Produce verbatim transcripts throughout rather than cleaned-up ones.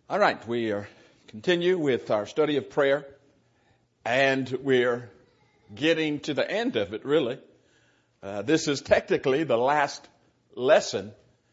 All right, we are continue with our study of prayer, and we're getting to the end of it, really. Uh, this is technically the last lesson,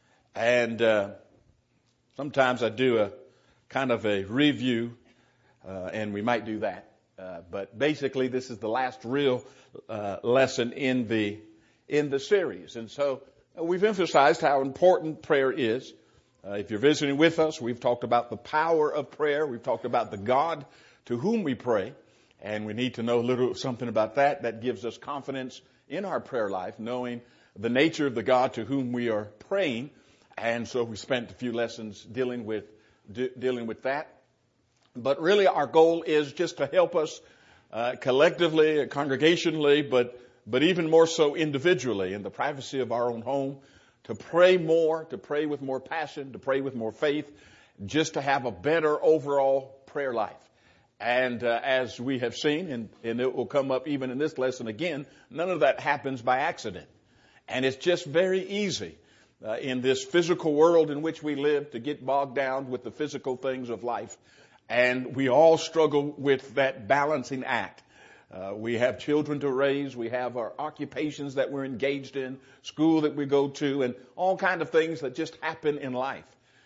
and uh, sometimes I do a kind of a review, uh, and we might do that. Uh, but basically, this is the last real uh, lesson in the in the series, and so uh, we've emphasized how important prayer is. Uh, if you're visiting with us, we've talked about the power of prayer. We've talked about the God to whom we pray. And we need to know a little something about that. That gives us confidence in our prayer life, knowing the nature of the God to whom we are praying. And so we spent a few lessons dealing with de- dealing with that. But really our goal is just to help us uh, collectively, congregationally, but but even more so individually in the privacy of our own home, to pray more, to pray with more passion, to pray with more faith, just to have a better overall prayer life. And uh, as we have seen, and, and it will come up even in this lesson again, none of that happens by accident. And it's just very easy uh, in this physical world in which we live to get bogged down with the physical things of life. And we all struggle with that balancing act. Uh, we have children to raise, we have our occupations that we're engaged in, school that we go to, and all kind of things that just happen in life.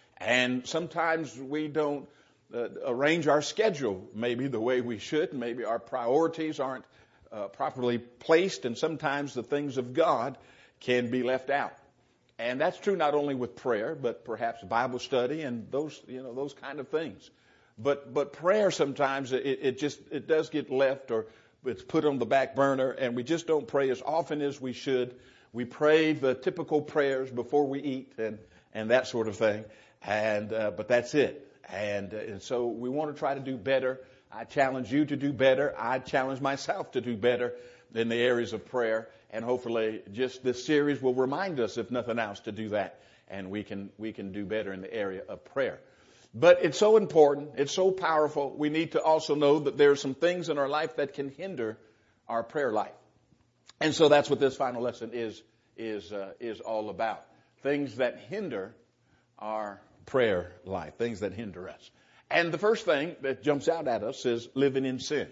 And sometimes we don't uh, arrange our schedule maybe the way we should. Maybe our priorities aren't uh, properly placed, and sometimes the things of God can be left out. And that's true not only with prayer, but perhaps Bible study and those, you know, those kind of things. But but prayer sometimes it, it just it does get left, or it's put on the back burner, and we just don't pray as often as we should. We pray the typical prayers before we eat and, and that sort of thing. And, uh, but that's it. And, uh, and so we want to try to do better. I challenge you to do better. I challenge myself to do better in the areas of prayer. And hopefully just this series will remind us, if nothing else, to do that. And we can, we can do better in the area of prayer. But it's so important. It's so powerful. We need to also know that there are some things in our life that can hinder our prayer life. And so that's what this final lesson is, is, uh, is all about. Things that hinder our prayer life. Things that hinder us. And the first thing that jumps out at us is living in sin.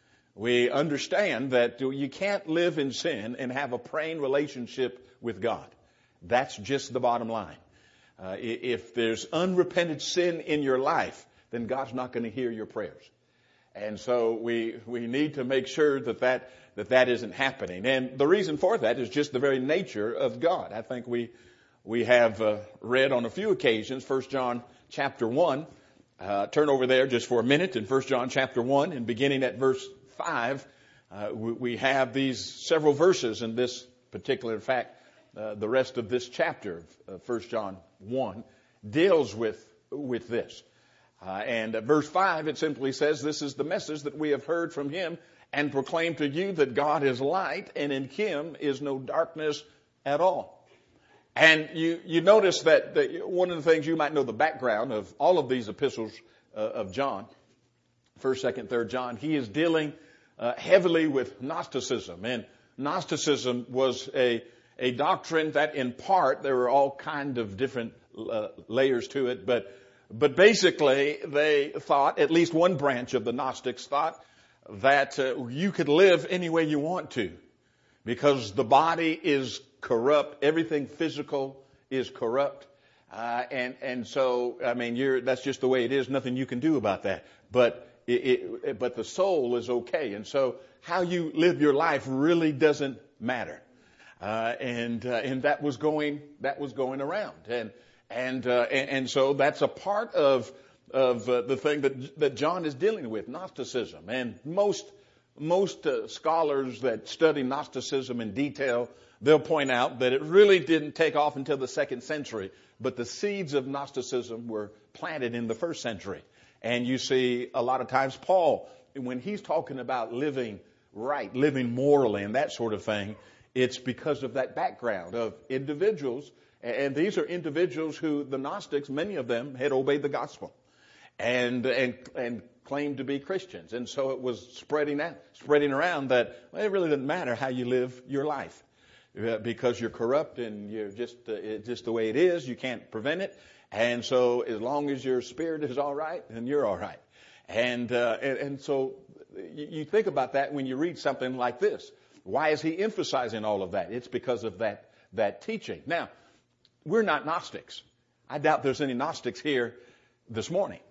We understand that you can't live in sin and have a praying relationship with God. That's just the bottom line. Uh, if there's unrepented sin in your life, then God's not going to hear your prayers. And so we we need to make sure that that, that that isn't happening. And the reason for that is just the very nature of God. I think we we have uh, read on a few occasions, First John chapter one. Uh, turn over there just for a minute in First John chapter one, and beginning at verse five, uh, we, we have these several verses in this particular, in fact, uh, the rest of this chapter of First John one deals with with this. Uh, and at verse five, it simply says, "This is the message that we have heard from him and proclaim to you, that God is light, and in him is no darkness at all." And you, you notice that the, one of the things, you might know the background of all of these epistles uh, of John, first, second, third John, he is dealing uh, heavily with Gnosticism. And Gnosticism was a A doctrine that in part, there were all kind of different uh, layers to it, but but basically they thought, at least one branch of the Gnostics thought, that uh, you could live any way you want to, because the body is corrupt, everything physical is corrupt, uh, and and so I mean, you're that's just the way it is. Nothing you can do about that. But it, it, but the soul is okay, and so how you live your life really doesn't matter. Uh, and, uh, and that was going, that was going around. And, and, uh, and, and so that's a part of, of, uh, the thing that, that John is dealing with, Gnosticism. And most, most, uh, scholars that study Gnosticism in detail, they'll point out that it really didn't take off until the second century, but the seeds of Gnosticism were planted in the first century. And you see a lot of times Paul, when he's talking about living right, living morally and that sort of thing, it's because of that background of individuals, and these are individuals who the Gnostics, many of them, had obeyed the gospel and and and claimed to be Christians. And so it was spreading out, spreading around that, well, it really doesn't matter how you live your life, because you're corrupt and you're just uh, it's just the way it is. You can't prevent it, And so as long as your spirit is all right, then you're all right. And, uh, and, and so you think about that when you read something like this. Why is he emphasizing all of that? It's because of that, that teaching. Now, we're not Gnostics. I doubt there's any Gnostics here this morning.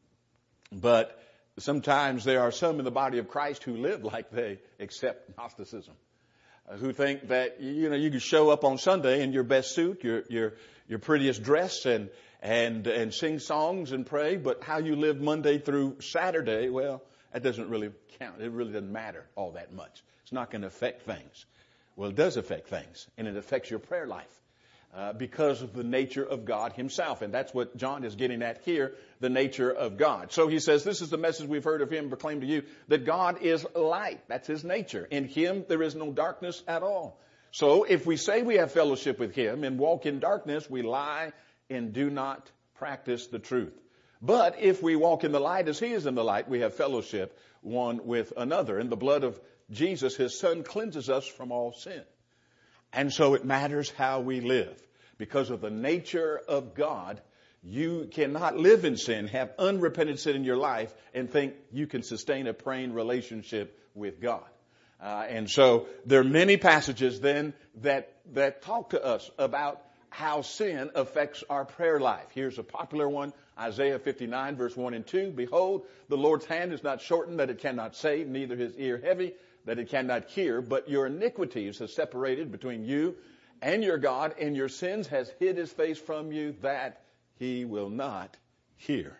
But sometimes there are some in the body of Christ who live like they accept Gnosticism, uh, who think that, you know, you can show up on Sunday in your best suit, your, your, your prettiest dress, and, and, and sing songs and pray, but how you live Monday through Saturday, well, that doesn't really count. It really doesn't matter all that much. It's not going to affect things. Well, it does affect things, and it affects your prayer life. Uh, because of the nature of God himself. And that's what John is getting at here, the nature of God. So he says, this is the message we've heard of him proclaimed to you, that God is light. That's his nature. In him there is no darkness at all. So if we say we have fellowship with him and walk in darkness, we lie and do not practice the truth. But if we walk in the light as he is in the light, we have fellowship one with another. And the blood of Jesus, his son, cleanses us from all sin. And so it matters how we live. Because of the nature of God, you cannot live in sin, have unrepented sin in your life, and think you can sustain a praying relationship with God. Uh, and so there are many passages then that, that talk to us about how sin affects our prayer life. Here's a popular one, Isaiah fifty-nine, verse one and two. Behold, the Lord's hand is not shortened that it cannot save, neither his ear heavy that it cannot hear, but your iniquities have separated between you and your God, and your sins has hid his face from you that he will not hear.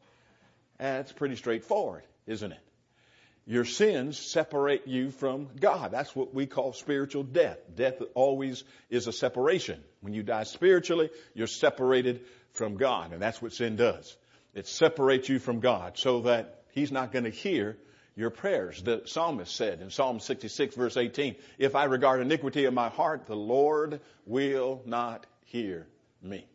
That's pretty straightforward, isn't it? Your sins separate you from God. That's what we call spiritual death. Death always is a separation. When you die spiritually, you're separated from God, and that's what sin does. It separates you from God so that he's not going to hear your prayers. The psalmist said in Psalm sixty-six, verse eighteen, if I regard iniquity in my heart, the Lord will not hear me.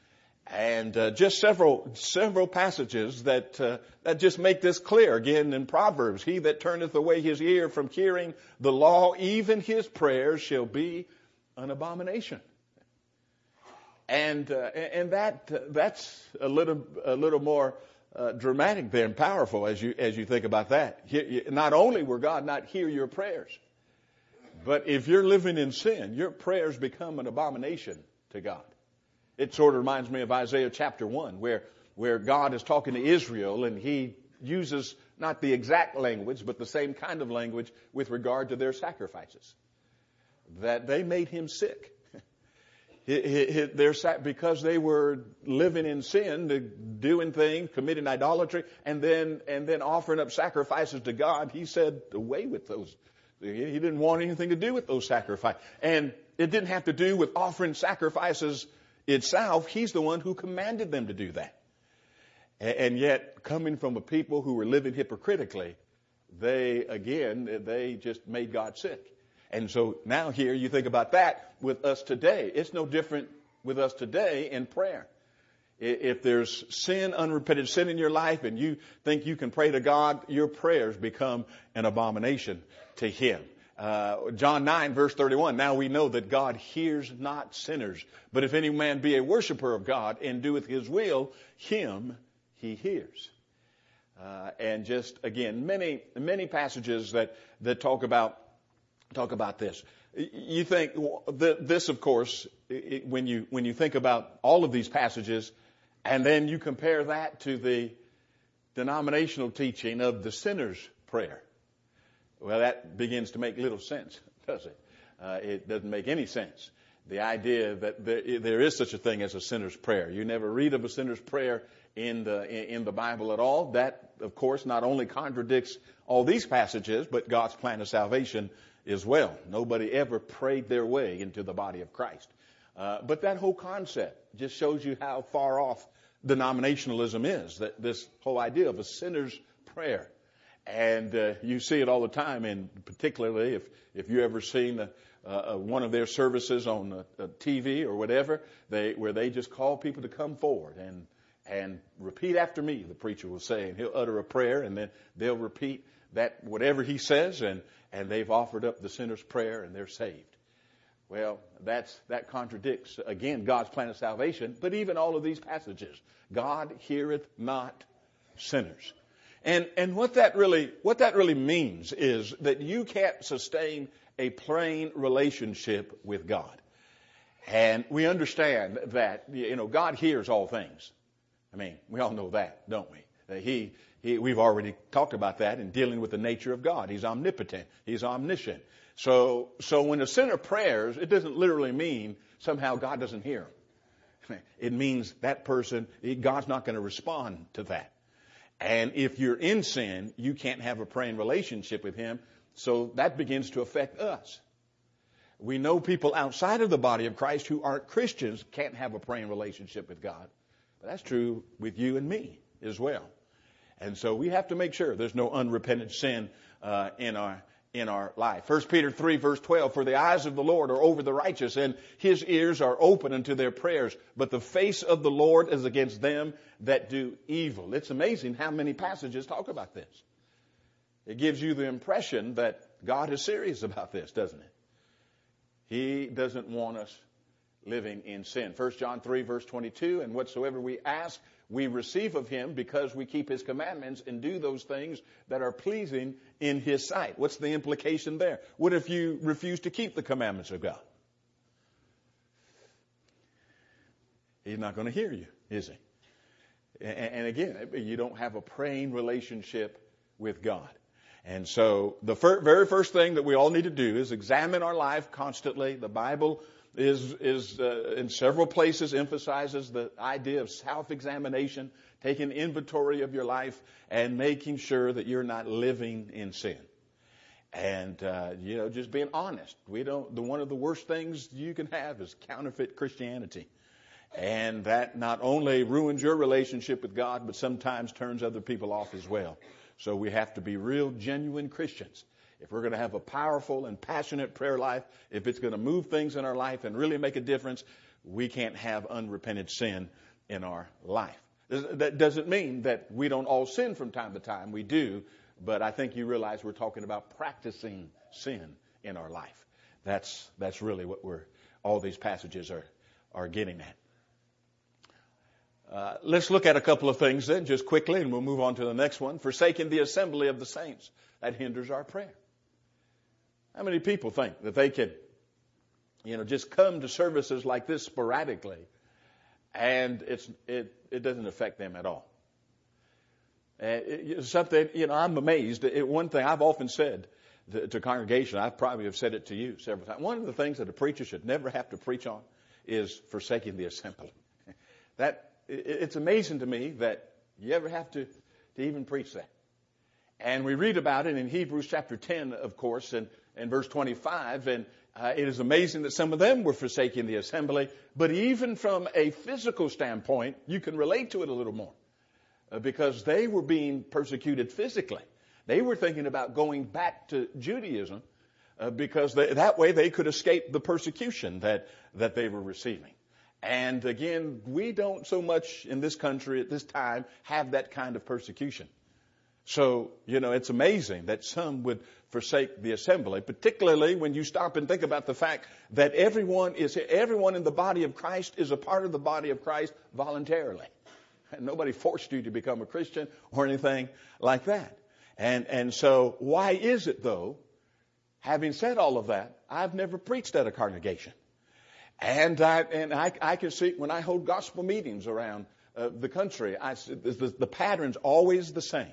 And uh, just several several passages that uh, that just make this clear. Again, in Proverbs, he that turneth away his ear from hearing the law, even his prayers shall be an abomination. And uh, and that uh, that's a little a little more Uh, dramatic there and powerful as you as you think about that. He, not only will God not hear your prayers, but if you're living in sin, your prayers become an abomination to God. It sort of reminds me of Isaiah chapter one, where where God is talking to Israel, and he uses not the exact language, but the same kind of language with regard to their sacrifices. That they made him sick. Because they were living in sin, doing things, committing idolatry, and then and then offering up sacrifices to God, he said, away with those. He didn't want anything to do with those sacrifices. And it didn't have to do with offering sacrifices itself. He's the one who commanded them to do that. And yet, coming from a people who were living hypocritically, they, again, they just made God sick. And so now here you think about that with us today. It's no different with us today in prayer. If there's sin, unrepented sin in your life, and you think you can pray to God, your prayers become an abomination to him. Uh, John nine, verse thirty-one, now we know that God hears not sinners. But if any man be a worshiper of God and doeth his will, him he hears. Uh, and just, again, many, many passages that, that talk about Talk about this. You think this, of course, when you when you think about all of these passages, and then you compare that to the denominational teaching of the sinner's prayer. Well, that begins to make little sense, does it? Uh, it doesn't make any sense. The idea that there, there is such a thing as a sinner's prayer. You never read of a sinner's prayer in the in the Bible at all. That, of course, not only contradicts all these passages, but God's plan of salvation as well. Nobody ever prayed their way into the body of Christ. Uh, but that whole concept just shows you how far off denominationalism is, that this whole idea of a sinner's prayer. And uh, you see it all the time, and particularly if, if you ever seen a, uh, one of their services on a, a T V or whatever, they, where they just call people to come forward and, and repeat after me, the preacher will say, and he'll utter a prayer, and then they'll repeat that, whatever he says, and, and they've offered up the sinner's prayer, and they're saved. Well, that's, that contradicts, again, God's plan of salvation, but even all of these passages. God heareth not sinners. And, and what that really, what that really means is that you can't sustain a plain relationship with God. And we understand that, you know, God hears all things. I mean, we all know that, don't we? That he, he, we've already talked about that in dealing with the nature of God. He's omnipotent. He's omniscient. So, so when a sinner prays, it doesn't literally mean somehow God doesn't hear him. It means that person, God's not going to respond to that. And if you're in sin, you can't have a praying relationship with him. So that begins to affect us. We know people outside of the body of Christ who aren't Christians can't have a praying relationship with God. But that's true with you and me as well. And so we have to make sure there's no unrepentant sin uh, in our in our life. First Peter three, verse twelve, for the eyes of the Lord are over the righteous, and his ears are open unto their prayers. But the face of the Lord is against them that do evil. It's amazing how many passages talk about this. It gives you the impression that God is serious about this, doesn't it? He doesn't want us living in sin. First John three, verse twenty-two, and whatsoever we ask, we receive of him because we keep his commandments and do those things that are pleasing in his sight. What's the implication there? What if you refuse to keep the commandments of God? He's not going to hear you, is he? And again, you don't have a praying relationship with God. And so the fir- very first thing that we all need to do is examine our life constantly. The Bible is, is uh, in several places emphasizes the idea of self-examination, taking inventory of your life and making sure that you're not living in sin. And, uh, you know, just being honest. We don't, the, one of the worst things you can have is counterfeit Christianity. And that not only ruins your relationship with God, but sometimes turns other people off as well. So we have to be real, genuine Christians. If we're going to have a powerful and passionate prayer life, if it's going to move things in our life and really make a difference, we can't have unrepented sin in our life. That doesn't mean that we don't all sin from time to time. We do. But I think you realize we're talking about practicing sin in our life. That's, that's really what we're, all these passages are, are getting at. Uh, let's look at a couple of things then, just quickly, and we'll move on to the next one. Forsaking the assembly of the saints. That hinders our prayer. How many people think that they can, you know, just come to services like this sporadically, and it's it it doesn't affect them at all? Uh, it, something, you know, I'm amazed. It, one thing I've often said to, to congregation, I probably have said it to you several times. One of the things that a preacher should never have to preach on is forsaking the assembly. That it, it's amazing to me that you ever have to to even preach that. And we read about it in Hebrews chapter ten, of course, and, and verse twenty-five. And uh, it is amazing that some of them were forsaking the assembly. But even from a physical standpoint, you can relate to it a little more. Uh, because they were being persecuted physically. They were thinking about going back to Judaism uh, because they, that way they could escape the persecution that, that they were receiving. And again, we don't so much in this country at this time have that kind of persecution. So, you know, it's amazing that some would forsake the assembly, particularly when you stop and think about the fact that everyone is, everyone in the body of Christ is a part of the body of Christ voluntarily. And nobody forced you to become a Christian or anything like that. And, and so why is it though, having said all of that, I've never preached at a congregation. And I, and I, I can see when I hold gospel meetings around uh, the country, I, the, the pattern's always the same.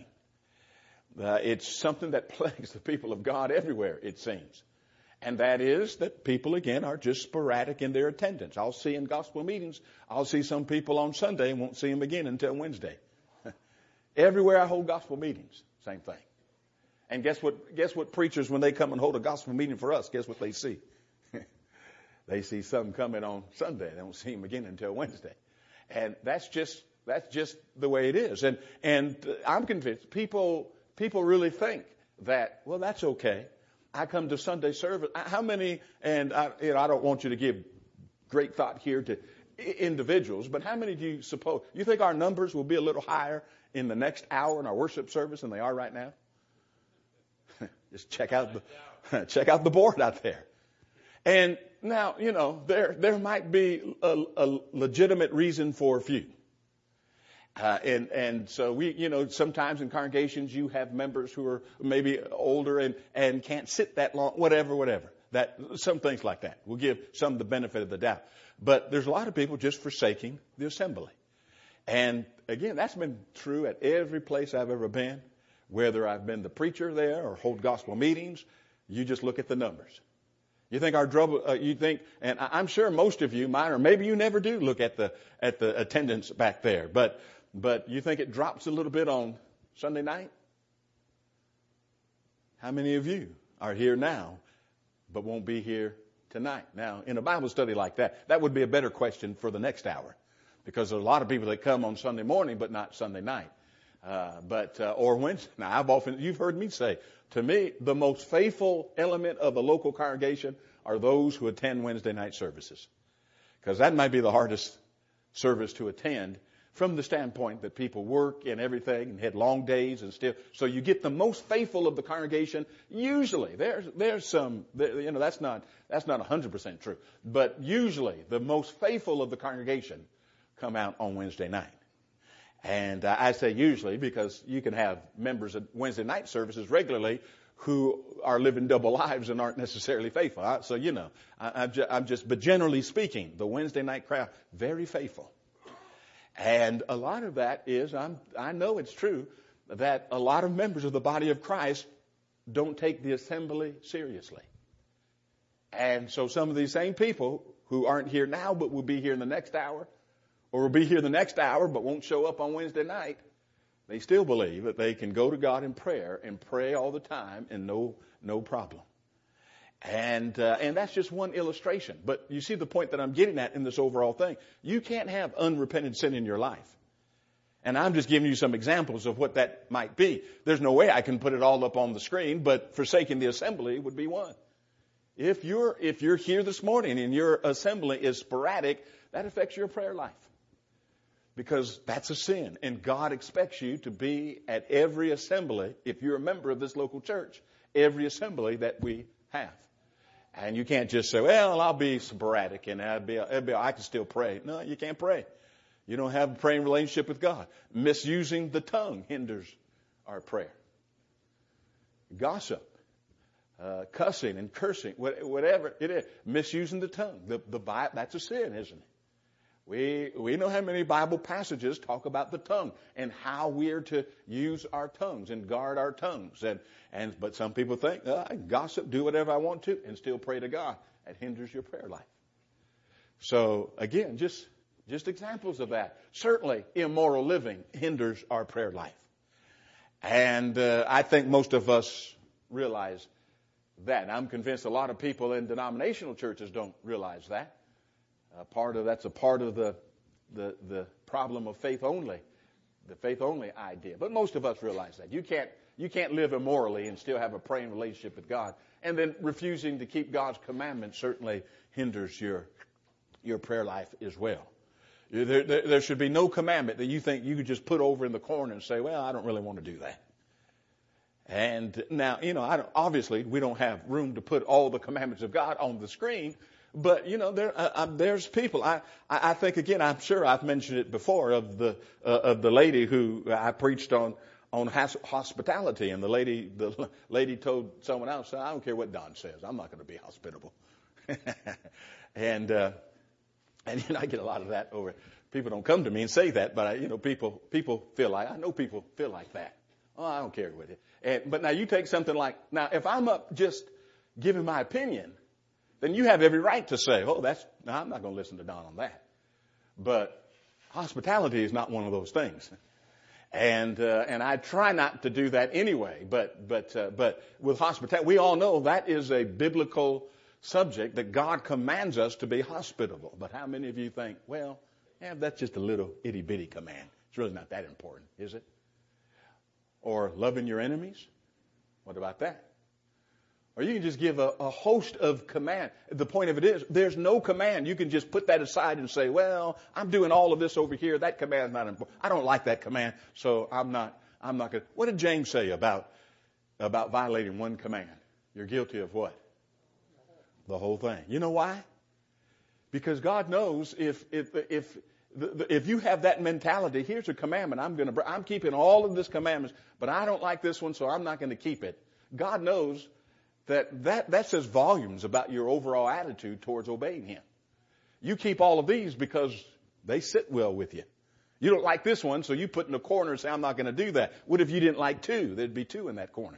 Uh, it's something that plagues the people of God everywhere, it seems. And that is that people, again, are just sporadic in their attendance. I'll see in gospel meetings, I'll see some people on Sunday and won't see them again until Wednesday. Everywhere I hold gospel meetings, same thing. And guess what, guess what preachers, when they come and hold a gospel meeting for us, guess what they see? They see some coming on Sunday. They don't see them again until Wednesday. And that's just, that's just the way it is. And, and I'm convinced people, people really think that, well, that's okay. I come to Sunday service. How many, and I, you know, I don't want you to give great thought here to individuals, but how many do you suppose, you think our numbers will be a little higher in the next hour in our worship service than they are right now? Just check out the, check out the board out there. And now, you know, there there might be a, a legitimate reason for a few. Uh, and, and so we, you know, sometimes in congregations you have members who are maybe older and, and can't sit that long, whatever, whatever. That, some things like that. We'll give some the benefit of the doubt. But there's a lot of people just forsaking the assembly. And again, that's been true at every place I've ever been. Whether I've been the preacher there or hold gospel meetings, you just look at the numbers. You think our trouble, uh, you think, and I'm sure most of you might, or maybe you never do look at the, at the attendance back there. But, but you think it drops a little bit on Sunday night? How many of you are here now, but won't be here tonight? Now, in a Bible study like that, that would be a better question for the next hour. Because there are a lot of people that come on Sunday morning, but not Sunday night. Uh, but, uh, or Wednesday. Now, I've often, you've heard me say, to me, the most faithful element of a local congregation are those who attend Wednesday night services. Because that might be the hardest service to attend from the standpoint that people work and everything and had long days and still. So you get the most faithful of the congregation. Usually, there's, there's some, you know, that's not, that's not one hundred percent true. But usually, the most faithful of the congregation come out on Wednesday night. And uh, I say usually because you can have members of Wednesday night services regularly who are living double lives and aren't necessarily faithful. So, you know, I, I'm, just, I'm just, but generally speaking, the Wednesday night crowd, very faithful. And a lot of that is, I'm, I know it's true, that a lot of members of the body of Christ don't take the assembly seriously. And so some of these same people who aren't here now but will be here in the next hour, or will be here the next hour but won't show up on Wednesday night, they still believe that they can go to God in prayer and pray all the time and no no problem. And uh, and that's just one illustration. But you see the point that I'm getting at in this overall thing. You can't have unrepentant sin in your life. And I'm just giving you some examples of what that might be. There's no way I can put it all up on the screen, but forsaking the assembly would be one. If you're if you're here this morning and your assembly is sporadic, that affects your prayer life. Because that's a sin. And God expects you to be at every assembly, if you're a member of this local church, every assembly that we have. And you can't just say, well, I'll be sporadic and I'll be, I'll be, I can still pray. No, you can't pray. You don't have a praying relationship with God. Misusing the tongue hinders our prayer. Gossip, uh, cussing and cursing, whatever it is, misusing the tongue. The, the Bible, that's a sin, isn't it? We we know how many Bible passages talk about the tongue and how we are to use our tongues and guard our tongues. And, and but some people think, oh, I can gossip, do whatever I want to, and still pray to God. That hinders your prayer life. So, again, just, just examples of that. Certainly, immoral living hinders our prayer life. And uh, I think most of us realize that. I'm convinced a lot of people in denominational churches don't realize that. Uh, part of that's a part of the, the the problem of faith only, the faith only idea. But most of us realize that you can't you can't live immorally and still have a praying relationship with God. And then refusing to keep God's commandments certainly hinders your your prayer life as well. There, there, there should be no commandment that you think you could just put over in the corner and say, well, I don't really want to do that. And now, you know, I don't, obviously we don't have room to put all the commandments of God on the screen. But, you know, there, uh, uh, there's people. I, I, I think, again, I'm sure I've mentioned it before of the, uh, of the lady who I preached on, on has, hospitality. And the lady, the lady told someone else, I don't care what Don says. I'm not going to be hospitable. and, uh, and, you know, I get a lot of that over. People don't come to me and say that, but I, you know, people, people feel like, I know people feel like that. Oh, I don't care with it. And, but now you take something like, now if I'm up just giving my opinion, then you have every right to say, oh, that's, no, I'm not going to listen to Don on that. But hospitality is not one of those things. And, uh, and I try not to do that anyway. But, but, uh, but with hospitality, we all know that is a biblical subject that God commands us to be hospitable. But how many of you think, well, yeah, that's just a little itty bitty command. It's really not that important, is it? Or loving your enemies? What about that? Or you can just give a, a host of command. The point of it is, there's no command. You can just put that aside and say, well, I'm doing all of this over here. That command is not important. I don't like that command, so I'm not, I'm not going to. What did James say about, about violating one command? You're guilty of what? The whole thing. You know why? Because God knows if if if if you have that mentality, here's a commandment, I'm going to I'm keeping all of this commandments, but I don't like this one, so I'm not going to keep it. God knows that that that says volumes about your overall attitude towards obeying Him. You keep all of these because they sit well with you. You don't like this one, so you put in a corner and say, I'm not going to do that. What if you didn't like two? There'd be two in that corner.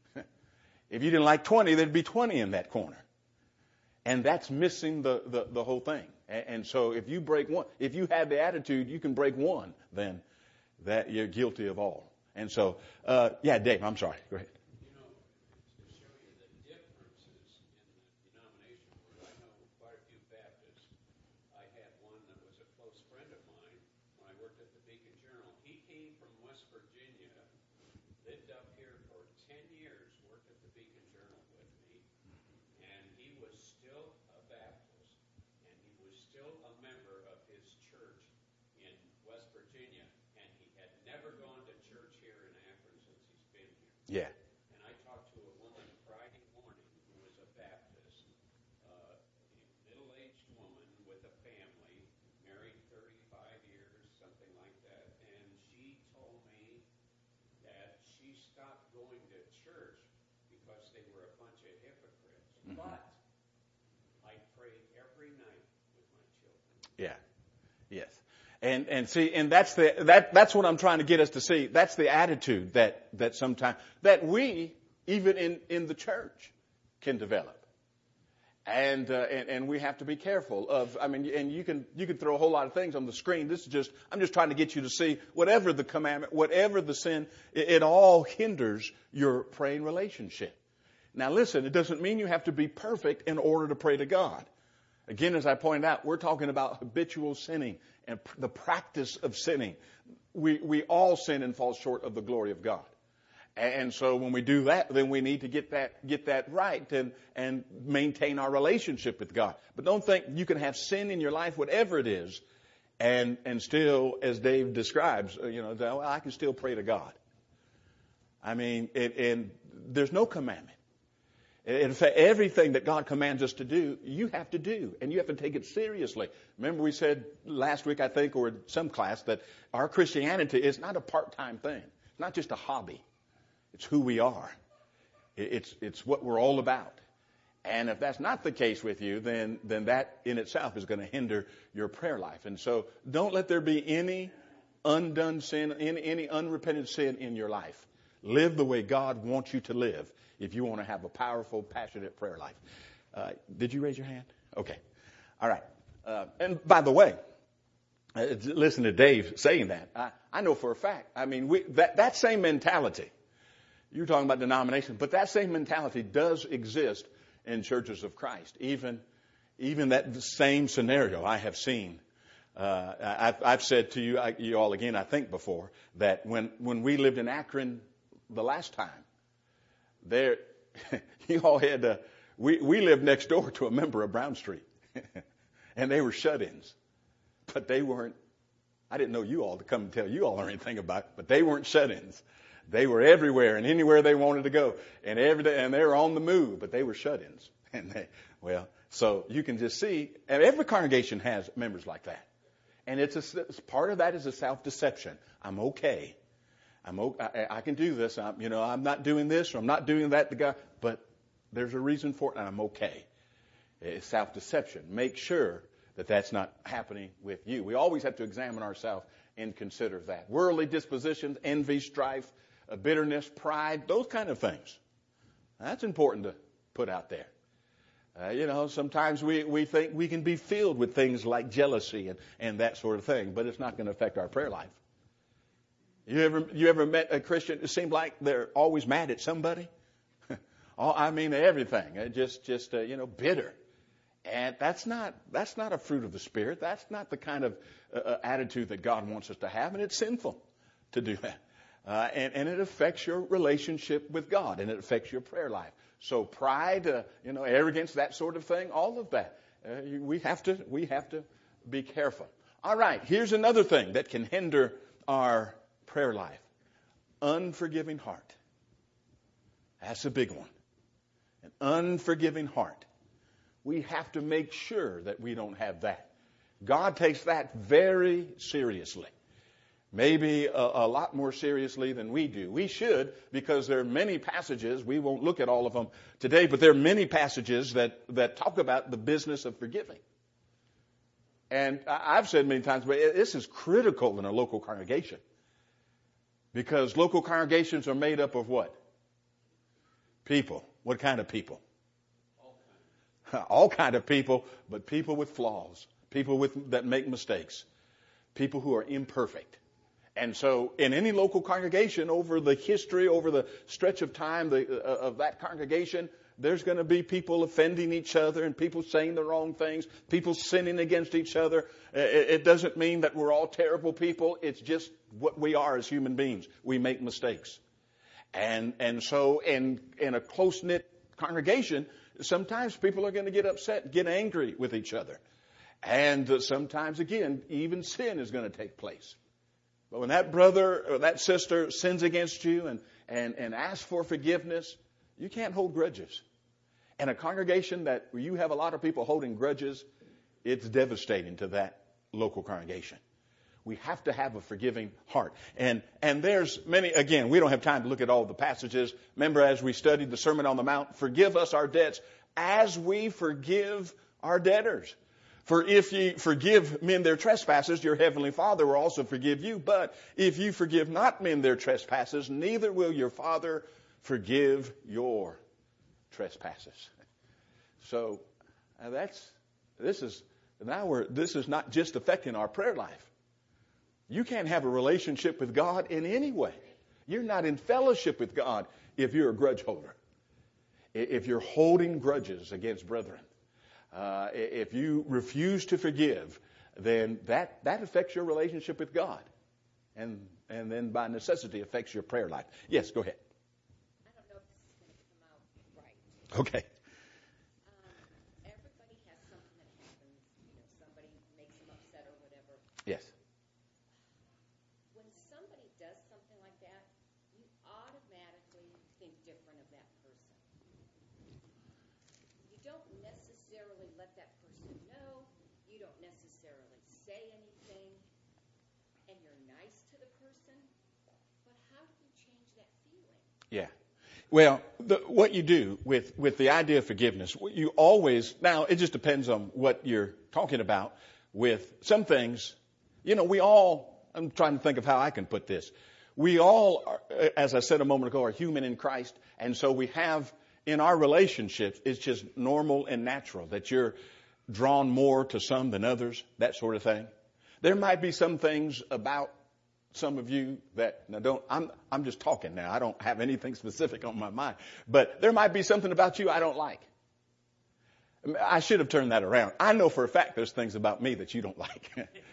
If you didn't like twenty, there'd be twenty in that corner. And that's missing the, the, the whole thing. And, and so if you break one, if you have the attitude, you can break one, then that you're guilty of all. And so, uh, yeah, Dave, I'm sorry. Go ahead. You know, to show you the differences in the denomination world, I know quite a few Baptists. I had one that was a close friend of mine when I worked at the Beacon Journal. He came from West Virginia, lived up here for ten years, worked at the Beacon Journal with me, and he was still a Baptist, and he was still a member of his church in West Virginia, and he had never gone to church here in Akron since he's been here. Yeah. And I talked to a woman Friday morning who was a Baptist, uh, middle-aged woman with a family, married thirty-five years, something like that, and she told me that she stopped going to church because they were a bunch of hypocrites. Mm-hmm. But I prayed every night with my children. Yeah. Yes. And and see, and that's the that that's what I'm trying to get us to see. That's the attitude that that sometimes that we even in in the church can develop. And, uh, and and we have to be careful of. I mean, and you can you can throw a whole lot of things on the screen. This is just I'm just trying to get you to see whatever the commandment, whatever the sin, it, it all hinders your praying relationship. Now, listen, it doesn't mean you have to be perfect in order to pray to God. Again, as I pointed out, we're talking about habitual sinning and pr- the practice of sinning. We we all sin and fall short of the glory of God. And so when we do that, then we need to get that get that right and and maintain our relationship with God. But don't think you can have sin in your life, whatever it is, and and still, as Dave describes, you know, well, I can still pray to God. I mean, it, and there's no commandment. In fact, everything that God commands us to do, you have to do, and you have to take it seriously. Remember we said last week, I think, or in some class, that our Christianity is not a part-time thing. It's not just a hobby. It's who we are. It's it's what we're all about. And if that's not the case with you, then then that in itself is going to hinder your prayer life. And so don't let there be any undone sin, any, any unrepented sin in your life. Live the way God wants you to live if you want to have a powerful, passionate prayer life. Uh, did you raise your hand? Okay. All right. Uh, and by the way, uh, listen to Dave saying that. I, I know for a fact. I mean, we, that, that same mentality, you're talking about denomination, but that same mentality does exist in churches of Christ. Even, even that same scenario I have seen. Uh, I've, I've said to you, I, you all again, I think before, that when, when we lived in Akron the last time, there, you all had to, we, we lived next door to a member of Brown Street. And they were shut-ins. But they weren't, I didn't know you all to come and tell you all or anything about it, but they weren't shut-ins. They were everywhere and anywhere they wanted to go. And every day, and they were on the move, but they were shut-ins. And they, well, so you can just see, and every congregation has members like that. And it's a, part of that is a self-deception. I'm okay. I'm okay. I, I can do this. I'm, you know, I'm not doing this or I'm not doing that to God, but there's a reason for it and I'm okay. It's self-deception. Make sure that that's not happening with you. We always have to examine ourselves and consider that. Worldly dispositions, envy, strife, uh, bitterness, pride, those kind of things. That's important to put out there. Uh, you know, sometimes we, we think we can be filled with things like jealousy and, and that sort of thing, but it's not going to affect our prayer life. You ever you ever met a Christian who seemed like they're always mad at somebody? Oh, I mean everything. Uh, just just uh, you know, bitter. And that's not that's not a fruit of the Spirit. That's not the kind of uh, attitude that God wants us to have, and it's sinful to do that. Uh, and, and it affects your relationship with God, and it affects your prayer life. So pride, uh, you know, arrogance, that sort of thing, all of that. Uh, we have to we have to be careful. All right, here's another thing that can hinder our prayer life. Unforgiving heart. That's a big one. An unforgiving heart. We have to make sure that we don't have that. God takes that very seriously. Maybe a, a lot more seriously than we do. We should, because there are many passages, we won't look at all of them today, but there are many passages that, that talk about the business of forgiving. And I've said many times, but this is critical in a local congregation. Because local congregations are made up of what? People. What kind of people? All kinds. All kind of people, but people with flaws. People with that make mistakes. People who are imperfect. And so in any local congregation, over the history, over the stretch of time the, uh, of that congregation, there's going to be people offending each other and people saying the wrong things, people sinning against each other. It, it doesn't mean that we're all terrible people. It's just what we are as human beings. We make mistakes. And and so in, in a close-knit congregation, sometimes people are going to get upset, get angry with each other. And uh, sometimes, again, even sin is going to take place. But when that brother or that sister sins against you and, and, and asks for forgiveness, you can't hold grudges. And a congregation that where you have a lot of people holding grudges, it's devastating to that local congregation. We have to have a forgiving heart. And and there's many, again, we don't have time to look at all the passages. Remember, as we studied the Sermon on the Mount, forgive us our debts as we forgive our debtors. For if ye forgive men their trespasses, your heavenly Father will also forgive you. But if you forgive not men their trespasses, neither will your Father forgive your trespasses. So uh, that's this is now we're this is not just affecting our prayer life. You can't have a relationship with God in any way. You're not in fellowship with God if you're a grudge holder. If you're holding grudges against brethren. Uh, if you refuse to forgive, then that, that affects your relationship with God. And and then by necessity affects your prayer life. Yes, go ahead. I don't know if this is going to come out right. Okay. Um, everybody has something that happens. You know, somebody makes them upset or whatever. Yes. When somebody does something like that, you automatically think different of that person. You don't necessarily let that person know. You don't necessarily say anything. And you're nice to the person. But how do you change that feeling? Yeah. Well, the, what you do with, with the idea of forgiveness, you always, now it just depends on what you're talking about with some things. You know, we all, I'm trying to think of how I can put this. We all, are, as I said a moment ago, are human in Christ. And so we have, in our relationships, it's just normal and natural that you're drawn more to some than others, that sort of thing. There might be some things about some of you that, now don't, I'm, I'm just talking now. I don't have anything specific on my mind. But there might be something about you I don't like. I should have turned that around. I know for a fact there's things about me that you don't like.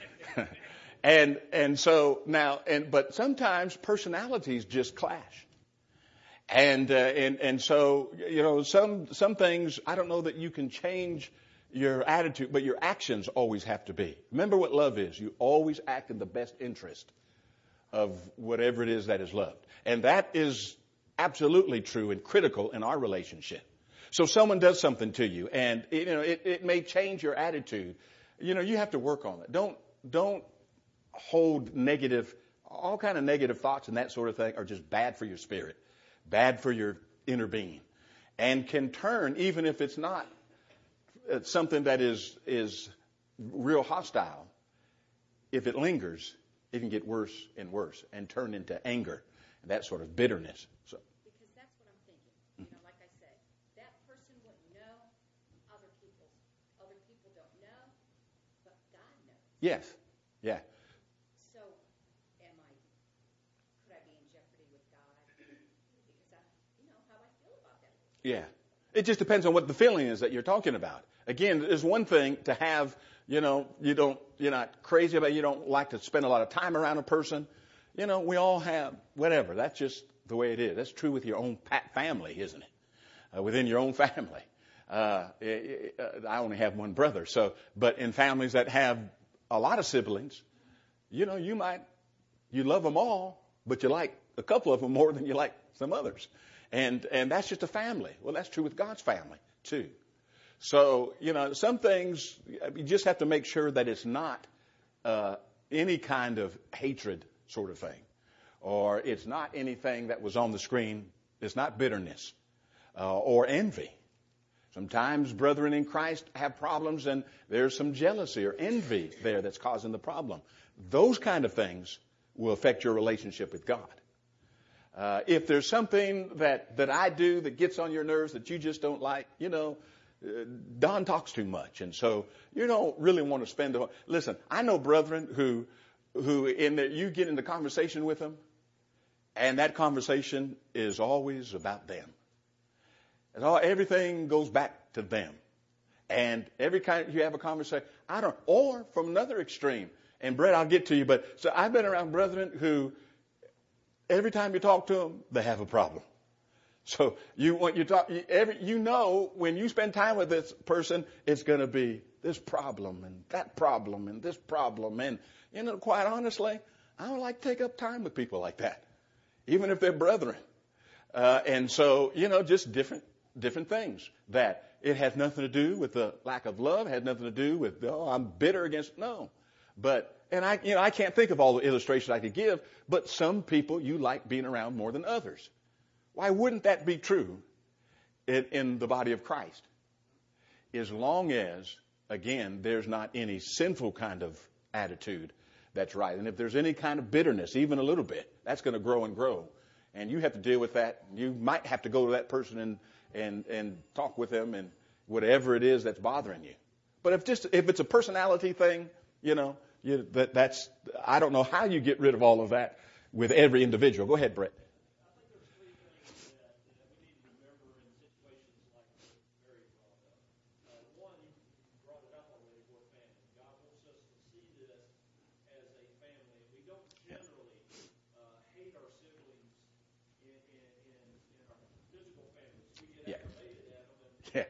and, and so now, and, but sometimes personalities just clash. And, uh, and, and so, you know, some, some things, I don't know that you can change your attitude, but your actions always have to be. Remember what love is. You always act in the best interest of whatever it is that is loved. And that is absolutely true and critical in our relationship. So someone does something to you and, you know, it, it may change your attitude. You know, you have to work on it. Don't, don't hold negative, all kind of negative thoughts and that sort of thing are just bad for your spirit, bad for your inner being, and can turn, even if it's not it's something that is, is real hostile. If it lingers, it can get worse and worse and turn into anger and that sort of bitterness. So. Because that's what I'm thinking. You know, like I said, that person wouldn't know. Other people, other people don't know, but God knows. Yes. Yeah. So, am I? Could I be in jeopardy with God? Because I, you know, how I feel about that. Yeah. It just depends on what the feeling is that you're talking about. Again, there's one thing to have, you know, you don't, you're not crazy about it. You don't like to spend a lot of time around a person. You know, we all have whatever. That's just the way it is. That's true with your own family, isn't it? Uh, within your own family. Uh, it, it, I only have one brother. So, but in families that have a lot of siblings, you know, you might, you love them all, but you like a couple of them more than you like some others. And, and that's just a family. Well, that's true with God's family too. So, you know, some things, you just have to make sure that it's not uh, any kind of hatred sort of thing, or it's not anything that was on the screen. It's not bitterness uh, or envy. Sometimes brethren in Christ have problems and there's some jealousy or envy there that's causing the problem. Those kind of things will affect your relationship with God. Uh, if there's something that, that I do that gets on your nerves that you just don't like, you know, uh, Don talks too much. And so you don't really want to spend the, listen, I know brethren who, who in the, you get into conversation with them and that conversation is always about them. And all, everything goes back to them. And every time you have a conversation, I don't, or from another extreme, and Brett, I'll get to you, but so I've been around brethren who every time you talk to them, they have a problem. So you, when you talk, you, every, you know, when you spend time with this person, it's going to be this problem and that problem and this problem. And, you know, quite honestly, I don't like to take up time with people like that, even if they're brethren. Uh, and so, you know, just different, different things that it has nothing to do with the lack of love, has nothing to do with, oh, I'm bitter against, no. But, and I, you know, I can't think of all the illustrations I could give, but some people you like being around more than others. Why wouldn't that be true in, in the body of Christ? As long as, again, there's not any sinful kind of attitude that's right. And if there's any kind of bitterness, even a little bit, that's going to grow and grow. And you have to deal with that. You might have to go to that person and, and, and talk with them and whatever it is that's bothering you. But if just, if it's a personality thing, you know, you, that, that's, I don't know how you get rid of all of that with every individual. Go ahead, Brett. Yeah.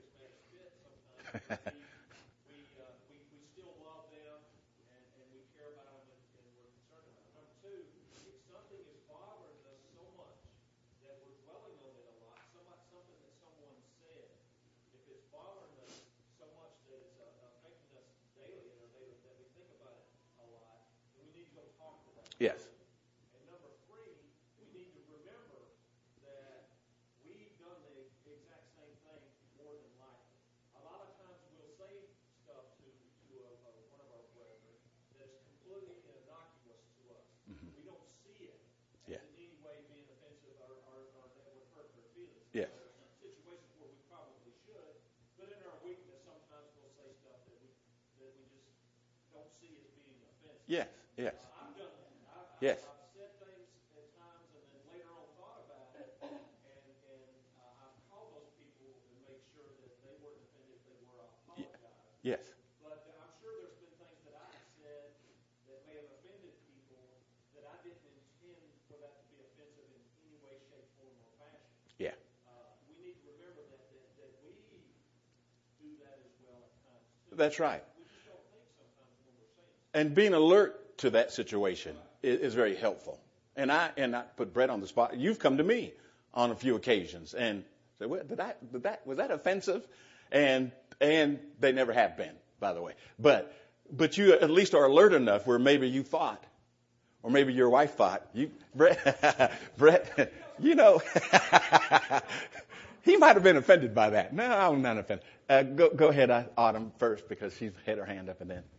we, uh, we, we still love them and, and we care about them and, and we're concerned about them. Number two, if something is bothering us so much that we're dwelling on it a lot, somebody, something that someone said, if it's bothering us so much that it's uh, affecting us daily in our daily, that we think about it a lot, then we need to go talk to that person. Yes. And number three, we need to remember that we've done the exact same thing more than likely. A lot of times we'll say stuff to, to a, a, one of our brethren that is completely innocuous to us. Mm-hmm. We don't see it as yeah. in any way being offensive or, or, or that would hurt their feelings. Yes. There are some situations where we probably should, but in our weakness sometimes we'll say stuff that we that we just don't see as being offensive. Yes, yes. Uh, I've done that. I've, yes. I've, I've said things at times and then later on thought about it, and, and uh, I've called those people and made sure that they weren't offended if they were. I'll apologize. Yes. But uh, I'm sure there's been things that I've said that may have offended people that I didn't intend for that to be offensive in any way, shape, form, or fashion. Yeah. Uh, we need to remember that, that, that we do that as well at times, too. That's right. We just don't think sometimes when we're saying it. And being alert to that situation is, is very helpful. And I and I put Brett on the spot. You've come to me on a few occasions and said, well, did I, did that, was that offensive? And and they never have been, by the way. But but you at least are alert enough where maybe you thought, or maybe your wife thought, you Brett, Brett, you know, he might have been offended by that. No, I'm not offended. Uh, go go ahead, Autumn, first, because she's had her hand up and then.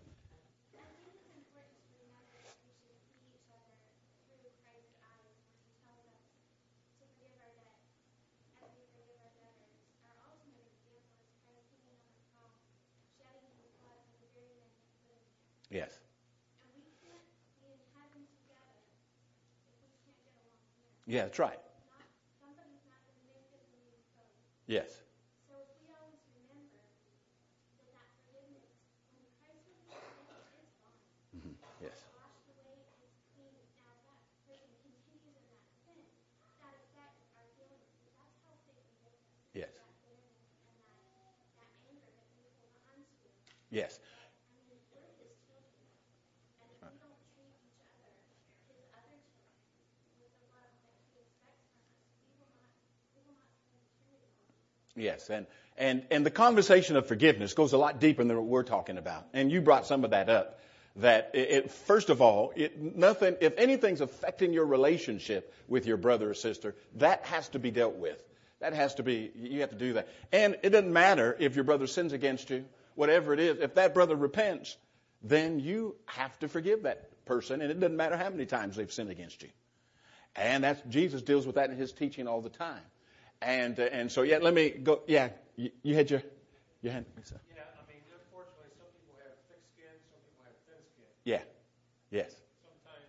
Yes. And we can't be in heaven together if we can't get along here. Yeah, that's right. Not, somebody's not going to make it when we go. Yes. So if we always remember that that forgiveness, when Christ was forgiven, it's gone. Mm-hmm. Yes. It's washed away, it's clean. Now if that person continues in that sin, that affects our feelings. But that's how Satan gets us. Yes. That bitterness and that, that anger that we hold on to. Yes. Yes, and, and, and the conversation of forgiveness goes a lot deeper than what we're talking about. And you brought some of that up. That it, it, first of all, it, nothing, if anything's affecting your relationship with your brother or sister, that has to be dealt with. That has to be, you have to do that. And it doesn't matter if your brother sins against you, whatever it is, if that brother repents, then you have to forgive that person. And it doesn't matter how many times they've sinned against you. And that's, Jesus deals with that in his teaching all the time. And, uh, and so, yeah, let me go, yeah, you, you had your, your hand. Yeah, I mean, unfortunately, some people have thick skin, some people have thin skin. Yeah, yes. Sometimes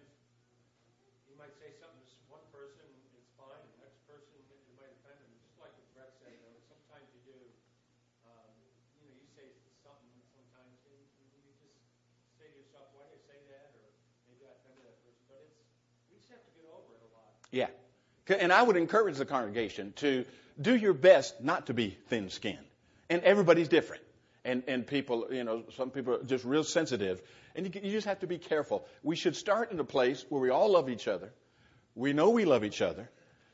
you might say something to one person, it's fine, the next person, you might offend them. Just like what Brett said, though, sometimes you do, um, you know, you say something sometimes, and you just say to yourself, why did I say that? Or maybe I offended that person. But it's, we just have to get over it a lot. Yeah. And I would encourage the congregation to do your best not to be thin-skinned. And everybody's different. And and people, you know, some people are just real sensitive. And you, you just have to be careful. We should start in a place where we all love each other. We know we love each other.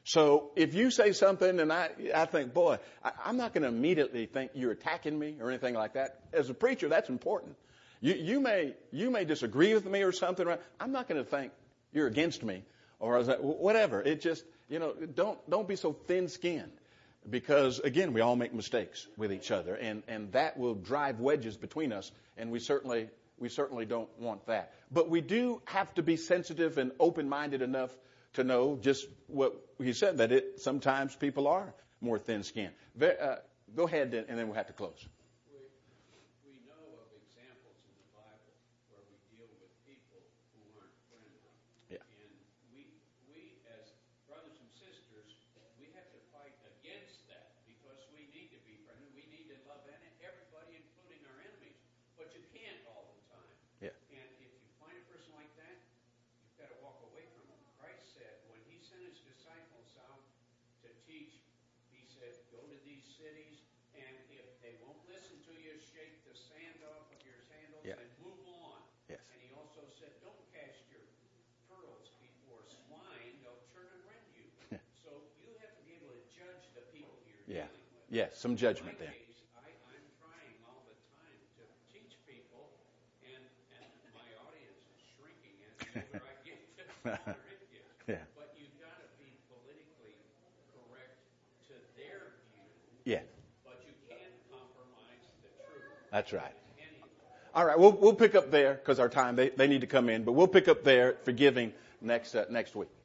So if you say something and I, I think, boy, I, I'm not going to immediately think you're attacking me or anything like that. As a preacher, that's important. You, you may you may disagree with me or something. I'm not going to think you're against me or whatever. It just, you know, don't don't be so thin-skinned. Because, again, we all make mistakes with each other, and, and that will drive wedges between us, and we certainly we certainly don't want that. But we do have to be sensitive and open-minded enough to know just what he said, that it sometimes people are more thin-skinned. Uh, go ahead, and then we'll have to close. We, we know of examples in the Bible where we deal with people who aren't friendly. Yeah. And we, we as brothers and sisters, we have to fight against that because we need to be friendly. We need to love everybody, including our enemies. But you can't all the time. Yeah. And if you find a person like that, you've got to walk away from him. Christ said when he sent his disciples out to teach, he said, go to these cities, and if they won't listen to you, shake the sand off of your sandals Yeah. and move on. Yes. And he also said, don't cast your pearls before swine, they'll turn and rend you. So you have to be able to judge the people you're Yeah. dealing with. Yes, some judgment In my there. case, I, I'm trying all the time to teach people, and, and my audience is shrinking as the older I get, the smaller it gets. Yeah. But you've got to be politically correct to their view, Yeah, but you can't compromise the truth. that's right. Any of them. All right, we'll we'll pick up there because our time they, they need to come in, but we'll pick up there forgiving next uh, next week.